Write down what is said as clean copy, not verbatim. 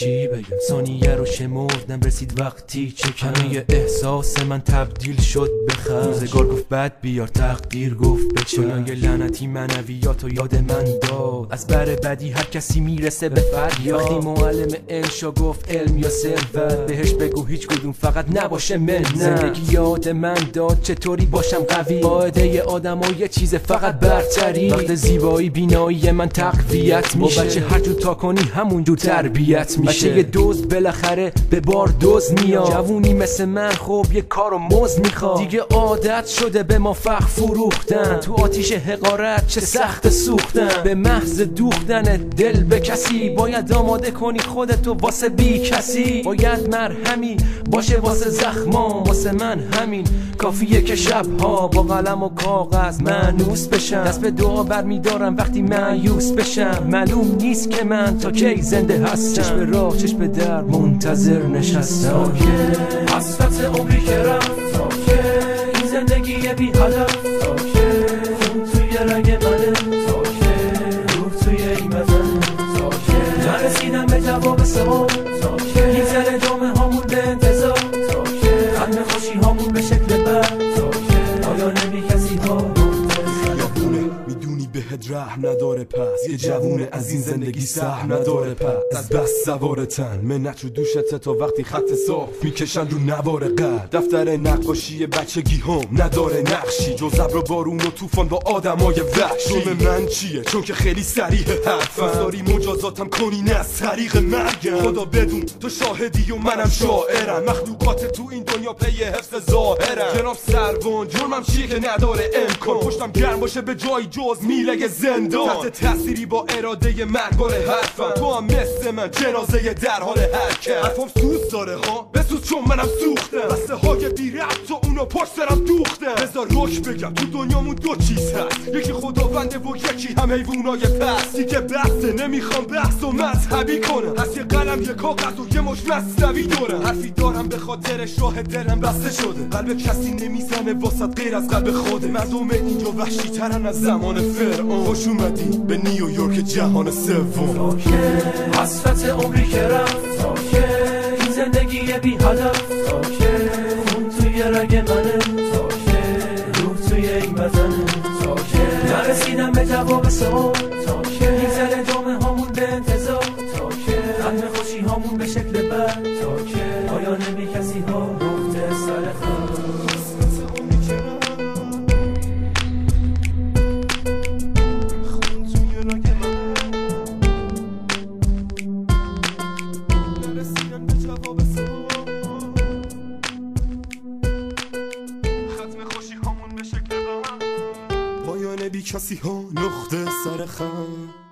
چی بگم، ثانیه رو شمردم رسید وقتی چه همه احساس من تبدیل شد به خرج. روزگار گفت بد بیار، تقدیر گفت به چه. یه لعنتی منویات و یاد من داد، از بر بدی هر کسی میرسه به فریاد. وقتی معلم انشا گفت علم یا ثروت، بهش بگو هیچ کدوم فقط نباشه منت. زندگی یاد من داد چطوری باشم قوی، قاعده آدم و یه چیز فقط برتری. وقت زیبایی بینایی من تقویت میشه، با بچه هر جور تا کنی همون جور تربیت میشه. بچه یه دوز بالاخره به بار دوز میاد، جوونی مثل من خب یه کارو موز میخواد. دیگه عادت شده به ما فخ فروختن، تو آتیش حقارت چه سخت سوختن. به محض دوختن دل به کسی باید آماده کنی خودتو واسه بی کسی. باید مرهمی باشه واسه زخمام، واسه من همین کافیه که شبها با قلم و کاغذ مانوس بشم. دست به دعا برمیدارم وقتی مایوس بشم. معلوم نیست که من تا کی زنده هستم، چشم به راه چشم به در منتظر نشستم. حسرت عمری که رفت، این زندگی بی هدف، خون توی رگ منه، روح توی این بدن. نرسیدم به جواب سوال، میگذره جامعه هامون به انتظار. ختم خوشی هامون به شکل بد، آیا نمی کسی ها میدونی بهت رحم نداره پس، یه جوونه از این زندگی سهم نداره پس. از بس سوار تن منت رو دوشته تا وقتی خط صاف میکشن رو نوار قد. دفتر نقاشی بچگی هم نداره نقشی، جز ابر و بارون و طوفان با آدمای وحشی. جرم من چیه چون که خیلی صریح حرفم، داری مجازاتم کنی نه از طریق مرگم. خدا بدون تو شاهدی و منم شاعرم، مخلوقات تو این دنیا پی حفظ ظاهرم. جناب سروان جرمم چیه که نداره امکان، پشتم گرم باشه به جای جز میله زندان. تحت تأثیری با اراده مرگار حرفم، تو هم مثل من جنازه در حال حرکت. حرفم سوز داره ها بسوز چون منم سوختم، بسته های بی ربط تو اونو پشت سرم دوختم. بذار روش بگم تو دنیامون دو چیز هست، یکی خداونده و یکی هم حیوانای پس. دیگه بحثه نمیخوام بحث و مذهبی کنم، هست یه قلم یه کاغذ و یه مش مصنوی دارم. حرفی دارم به خاطر شاه دلم بسته شده، قلب کسی نمیزنه واسط غیر از قلب خوده. مردم اینجا وحشی ترن از زمان فرعون. خوش اومدی به نیویورک جهان سوم. حسرت عمری که رفت، این زندگی بی هدف، خون توی رگ منه، روح توی این بدن. نرسیدم به جواب سوال، میگذره جامعه هامون به انتظار. ختم خوشی هامون به شکل بد، آیا نمی کسی ها رفته سر خود. پایان بی کسی ها نقطه سر خم.